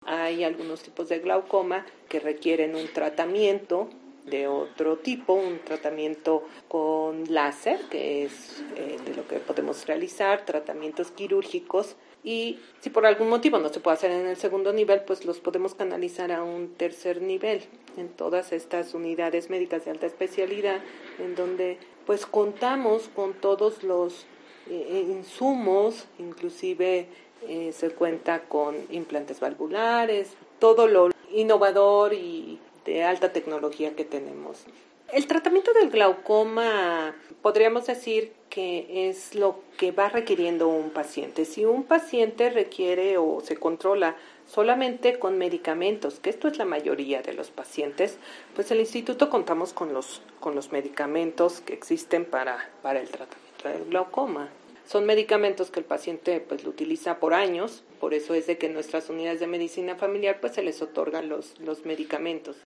hay algunos tipos de glaucoma que requieren un tratamiento de otro tipo, un tratamiento con láser, que es de lo que podemos realizar, tratamientos quirúrgicos, y si por algún motivo no se puede hacer en el segundo nivel, pues los podemos canalizar a un tercer nivel, en todas estas unidades médicas de alta especialidad, en donde pues contamos con todos los insumos, inclusive se cuenta con implantes valvulares, todo lo innovador y de alta tecnología que tenemos. El tratamiento del glaucoma podríamos decir que es lo que va requiriendo un paciente. Si un paciente requiere o se controla solamente con medicamentos, que esto es la mayoría de los pacientes, pues el instituto contamos con los medicamentos que existen para el tratamiento del glaucoma. Son medicamentos que el paciente pues lo utiliza por años, por eso es de que en nuestras unidades de medicina familiar pues se les otorgan los medicamentos.